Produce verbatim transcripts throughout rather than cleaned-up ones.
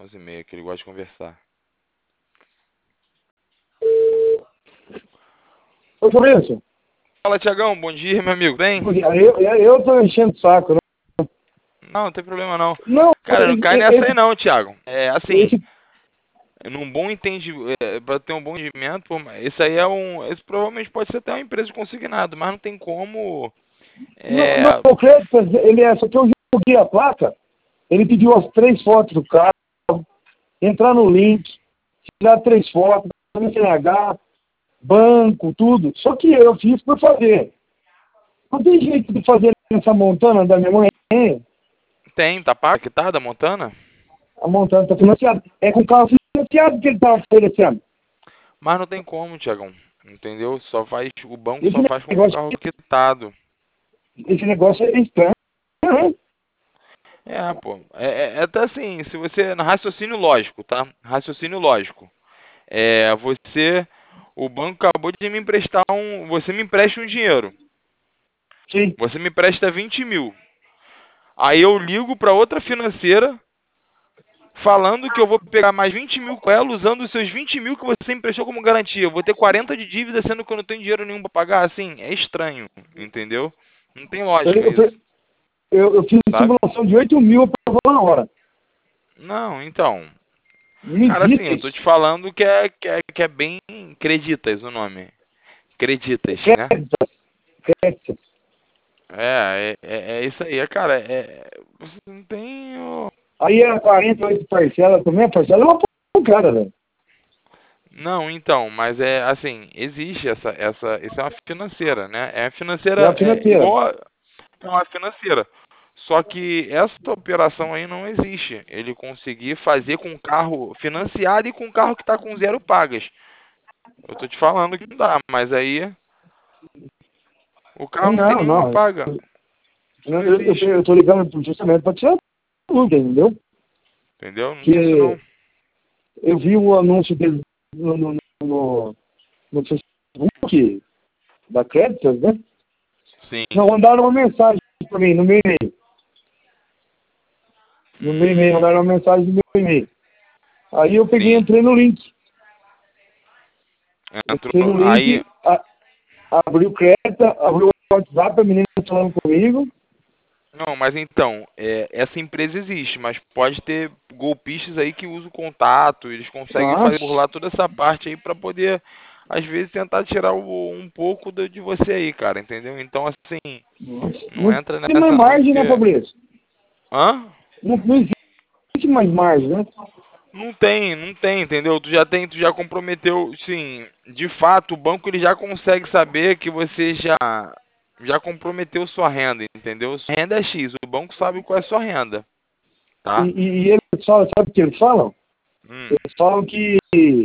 onze e meia, que ele gosta de conversar. Ô, Fabrício, Fala, Tiagão, bom dia, meu amigo. Bem? eu, eu, eu tô enchendo o saco, né? Não, não tem problema não. Não, Cara, não cai nessa aí esse, não, Thiago. É assim, esse, num bom entendimento, é, para ter um bom entendimento, pô, mas esse aí é um, esse provavelmente pode ser até uma empresa de consignado, mas não tem como, não, é, não, o crédito, ele é, só que eu joguei a placa, ele pediu as três fotos do carro, entrar no link, tirar três fotos, C N H, banco, tudo. Só que eu fiz por fazer. Não tem jeito de fazer essa montana da minha mãe, hein? tem, tá pago, que tá, da Montana? A montana tá financiada. É com o carro financiado que ele tá oferecendo. Mas não tem como, Tiagão, entendeu? Só faz, o banco Esse só faz com o negócio, carro quitado. esse negócio é estranho, né? É, pô, é, é, é até assim, se você, no raciocínio lógico, tá? Raciocínio lógico. É, você, o banco acabou de me emprestar um, você me empresta um dinheiro. Sim. Você me presta vinte mil. Aí eu ligo para outra financeira falando que eu vou pegar mais vinte mil com ela usando os seus vinte mil que você emprestou como garantia. Eu vou ter quarenta de dívida sendo que eu não tenho dinheiro nenhum para pagar. Assim, é estranho, entendeu? Não tem Eu, lógica isso, eu, eu, eu fiz sabe? simulação de oito mil para na hora. Não, então. Me Cara, assim, eu diz. tô te falando que é, que é, que é bem Creditas o nome. Creditas, né? Crédito, crédito. É, é, é é isso aí, é, cara. É, você não tem. Ó, Aí era quarenta e oito parcelas também, a parcela é uma pancada, velho. não, então, mas é assim, existe essa, essa, isso é uma financeira, né? É É a financeira, é financeira. igual a, é uma financeira. Só que essa operação aí não existe. Ele conseguir fazer com carro financiado e com carro que está com zero pagas. Eu tô te falando que não dá, mas aí o carro não tem Não, nenhuma não. paga. Isso Eu, não eu, eu, existe. eu tô ligando justamente para tirar tudo, entendeu? Entendeu? Não tem isso Que não. eu vi o anúncio dele no, no, no, no Facebook da Créditos, né? Sim. Não, mandaram uma mensagem para mim no meu e-mail. No meu e-mail, Hum, mandaram uma mensagem no meu e-mail. Aí eu peguei e sim. entrei no link. Entrou, Entrei no aí link, a, abri o crédito, abri o WhatsApp, a menina falando comigo. não, mas então, é, essa empresa existe, mas pode ter golpistas aí que usam o contato, eles conseguem fazer por Nossa, lá toda essa parte aí para poder, às vezes, tentar tirar o- um pouco do- de você aí, cara, entendeu? Então, assim, nossa. não Não entra tem mais nessa não, margem, né, porque... Fabrício? Hã? Não, não existe mais margem, né? Não tem, não tem, entendeu? Tu já tem, tu já comprometeu, sim, de fato, o banco ele já consegue saber que você já já comprometeu sua renda, entendeu? Sua renda é X, o banco sabe qual é a sua renda, E, tá? e, e eles falam, sabe o que eles falam? Hum. Eles falam que,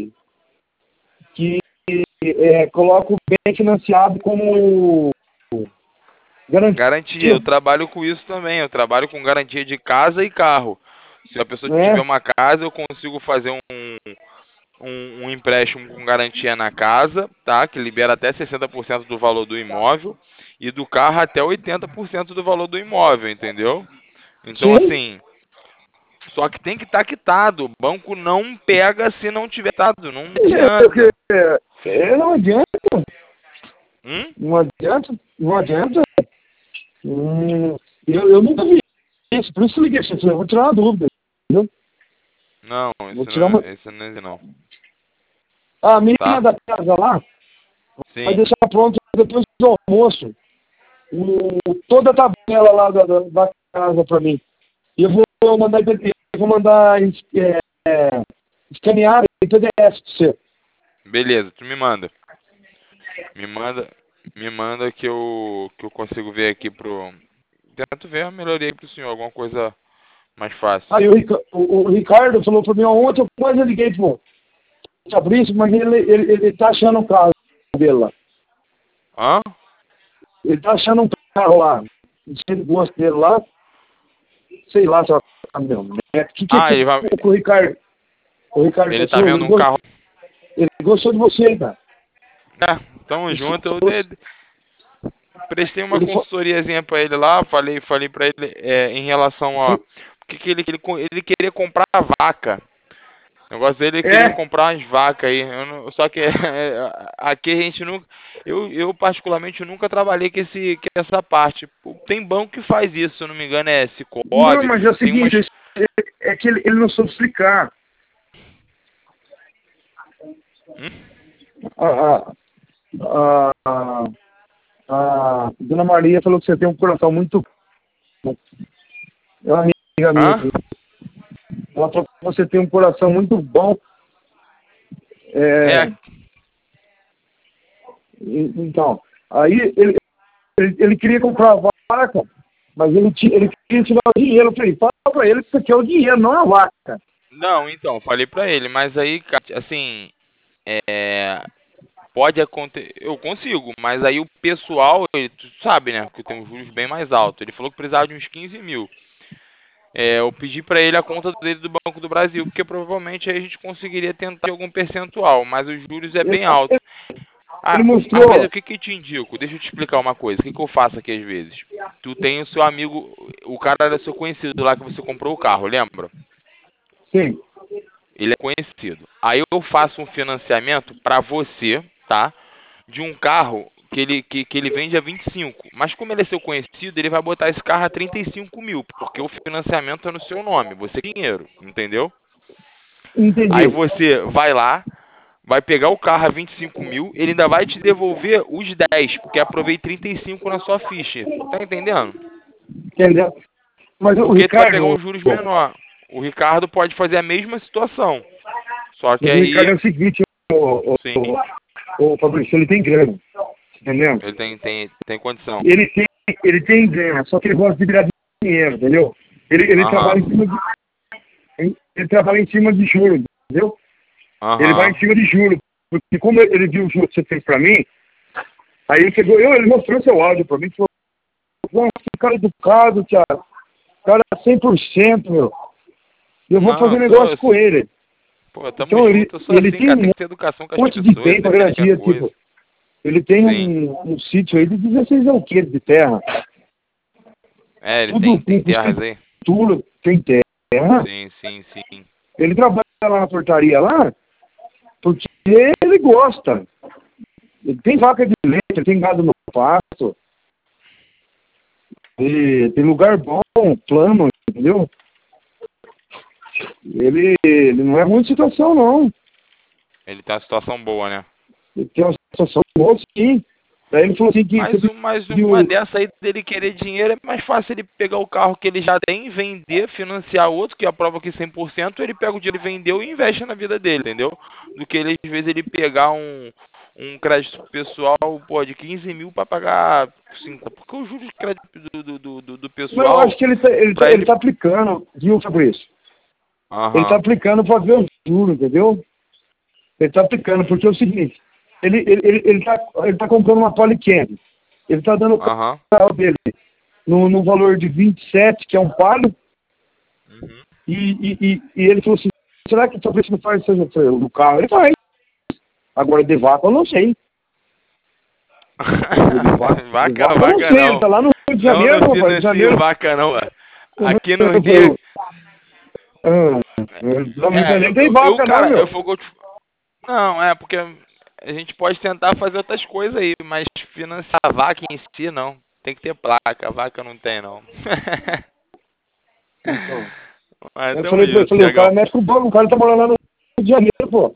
que é, coloca o bem financiado como Garantia, eu garantia, trabalho com isso também. Eu trabalho com garantia de casa e carro. Se a pessoa tiver né? uma casa, eu consigo fazer um, um, um empréstimo com garantia na casa, tá? Que libera até sessenta por cento do valor do imóvel e do carro até oitenta por cento do valor do imóvel, entendeu? Então, Sim, assim, só que tem que estar quitado. O banco não pega se não tiver quitado, não porque adianta. é, é, não adianta, Hum? não adianta, não adianta. Hum, eu, eu nunca vi isso, por isso que eu liguei, eu falei, eu vou tirar uma dúvida, entendeu? Não, Vou isso tirar não, uma... isso não é não. A menina Tá? da casa lá vai Sim. deixar pronto depois do almoço o, toda a tabela lá da, da, da casa para mim. E eu vou mandar em P D F, eu vou mandar é, é, escanear em P D F pra você. Beleza, tu me manda. Me manda, me manda que eu que eu consigo ver aqui pro tento ver a melhoria aí pro senhor, alguma coisa mais fácil. Aí o, Rica- o, o Ricardo falou para mim ontem, eu quase liguei pro Fabrício, mas ele, ele, ele tá achando um carro dele lá. Hã? Ele tá achando um carro lá. Não sei do gosto dele lá. Sei lá se é um caminhonete. O que, que, Ah, que ele vai o Ricardo, o Ricardo ele tá passou? Ele, vendo um go- carro. ele gostou de você, cara. É, tamo Ele junto. Eu falou, de- prestei uma ele falou, consultoriazinha pra ele lá, falei, falei para ele é, em relação a que, que ele, ele, ele queria comprar vaca. O negócio dele, ele É. queria comprar umas vacas aí. Eu não- só que é, aqui a gente nunca. Eu, eu, particularmente, nunca trabalhei com, esse, com essa parte. Tem banco que faz isso, se eu não me engano, é Não, Cicobi. mas é o Tem umas. seguinte, é que ele, ele não soube explicar. Hum? A, a, a, a Dona Maria falou que você tem um coração muito bom. É uma amiga minha. Hã? Ela falou que você tem um coração muito bom. É, É. e- então, aí ele, ele, ele queria comprar a vaca, mas ele, ti- ele queria tirar o dinheiro. Eu falei, fala pra ele que você quer o dinheiro, não a vaca. Não, então, falei pra ele, mas aí, cara, assim, é, pode acontecer, eu consigo, mas aí o pessoal, ele, tu sabe, né, que tem um juros bem mais alto. Ele falou que precisava de uns quinze mil. É, eu pedi pra ele a conta dele do Banco do Brasil, porque provavelmente aí a gente conseguiria tentar algum percentual, mas os juros é Ele, bem alto. ele, ele Ah, às vezes mostrou, o que que eu te indico? Deixa eu te explicar uma coisa. O que que eu faço aqui às vezes? Tu tem o seu amigo, o cara era seu conhecido lá que você comprou o carro, lembra? sim, Ele é conhecido. Aí eu faço um financiamento para você, tá? De um carro que ele, que, que ele vende a vinte e cinco. Mas como ele é seu conhecido, ele vai botar esse carro a trinta e cinco mil, porque o financiamento é no seu nome, você tem dinheiro, entendeu? Aí entendi, você vai lá, vai pegar o carro a vinte e cinco mil, ele ainda vai te devolver os dez, porque aprovei trinta e cinco na sua ficha. Tá entendendo? entendeu? Mas o Porque tu vai pegar Ricardo, um juros menor. O Ricardo pode fazer a mesma situação. Só que mas o Ricardo é aí, o seguinte, o, o, sim, o, o Fabrício, ele tem grana, entendeu? ele tem, tem, tem condição. Ele tem, ele tem grana, só que ele gosta de virar dinheiro, entendeu? Ele, ele trabalha Aham, em cima de, ele ele trabalha em cima de juros, entendeu? Ele vai aham. em cima de juros, porque como ele ele viu o juro que você fez pra mim, aí ele pegou, eu, ele mostrou seu áudio pra mim, falou, nossa, que cara educado, Thiago, cara cem por cento, meu, eu vou Não, fazer eu negócio sou, com ele. pô, tamo Então ele, junto, eu sou ele assim, tem cara, tem um que ter educação com as monte de pessoas, bem pra independente da garantia, coisa. tipo, ele tem Sim. um, um sítio aí de dezesseis alqueires de terra, É, ele tem, tudo tem com terras aí. escritura, tem terra. Sim, sim, sim. Ele trabalha lá na portaria lá, porque ele gosta. Ele tem vaca de leite, ele tem gado no pasto, ele tem lugar bom, plano, entendeu? Ele, ele não é ruim de situação, não. Ele tem uma situação boa, né? Ele tem uma situação boa, sim. Daí ele falou assim que Mas, você um- mas viu. uma dessa aí dele querer dinheiro é mais fácil ele pegar o carro que ele já tem, vender, financiar outro, que aprova que cem por cento, ele pega o dinheiro, vendeu e investe na vida dele, entendeu? Do que ele, às vezes, ele pegar um, um crédito pessoal, pô, de quinze mil para pagar cinco. Porque o juros de crédito do, do, do, do- do Mas eu pessoal, acho que ele tá, ele tá, para ele ele... tá aplicando, viu, Fabrício? Ele tá Aham, aplicando para ver o juro, entendeu? Ele tá aplicando, porque é o seguinte, ele, ele, ele, ele, tá, ele tá comprando uma Polycam. Ele tá dando o aham. carro dele no, no valor de vinte e sete, que é um palio, Uhum. e, e, e, e ele falou assim, será que o Fabrício não faz isso no carro? Ele faz. Agora de vaca eu não sei. De vaca, de Vaca, vaca eu não vaca sei, ele não. tá lá no Rio de Não, Janeiro, não rapaz, de financio janeiro. vaca não, ué. Aqui no Eu Rio... falei, ah, no Rio de É, Janeiro eu, não tem eu, eu, vaca não, cara, eu meu. fogo. Não, é porque a gente pode tentar fazer outras coisas aí, mas financiar a vaca em si não. Tem que ter placa, a vaca não tem não. Então, Mas eu tamo falei, eu junto, falei, o cara Tiagão. mexe com o banco, o cara tá morando lá no Rio de Janeiro, pô.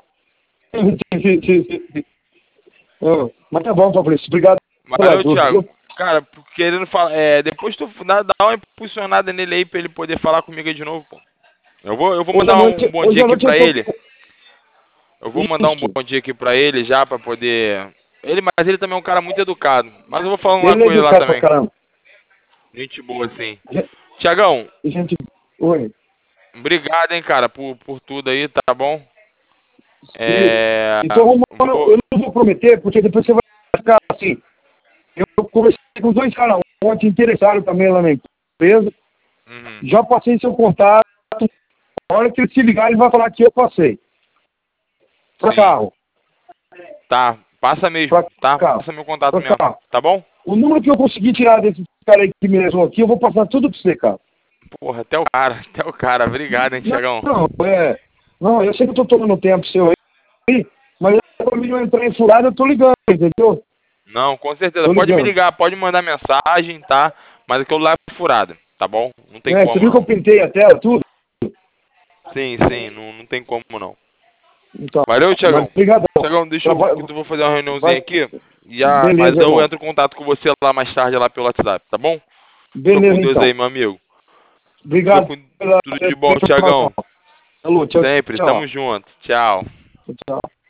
Ah, mas tá bom, Fabrício, obrigado pela Valeu, ajuda, Thiago. viu? Cara, querendo falar. É, depois tu dá, dá uma impulsionada nele aí pra ele poder falar comigo aí de novo, pô. Eu vou, eu vou Hoje à mandar um noite, bom hoje dia à aqui noite eu pra tô... ele. Eu vou mandar um Isso, bom dia aqui pra ele já pra poder. Ele, mas ele também é um cara muito educado. Mas eu vou falando lá ele é com ele lá educado pra também. caramba. Gente boa, sim. Gente, Tiagão, gente, oi. obrigado, hein, cara, por, por tudo aí, tá bom? E, É. então, Romano, Vou. eu não vou prometer, porque depois você vai ficar assim. Eu conversei com dois caras ontem, interessaram também lá na empresa. Uhum, Já passei seu contato. A hora que ele se ligar, ele vai falar que eu passei. Pra sim. carro. Tá, passa mesmo, Pra tá? carro. Passa meu contato Pra mesmo, carro. tá bom? O número que eu consegui tirar desse cara aí que me levou aqui, eu vou passar tudo pra você, cara. Porra, até o cara, até o cara. Obrigado, hein, Tiagão. Não, não, é. Não, eu sei que eu tô tomando tempo seu aí, mas pra mim não entrar em furada, eu tô ligando, entendeu? Não, com certeza. Tô Pode me ligando. ligar, pode mandar mensagem, tá? Mas aquilo lá é furado, tá bom? Não tem É, você como viu que eu não. pintei a tela, tudo? Sim, sim, não, não tem como não. Então, Valeu, mas Tiagão. obrigado. Tiagão, deixa eu, Vai, que eu vou fazer uma reuniãozinha vai, aqui. Já, mas beleza, eu irmão. entro em contato com você lá mais tarde, lá pelo WhatsApp, tá bom? Fica com Beleza, Deus então. aí, meu amigo. Fica Obrigado com pela tudo pela de bom, informação. Tiagão. Alô, tchau, Sempre, tchau. tamo junto. Tchau. Tchau.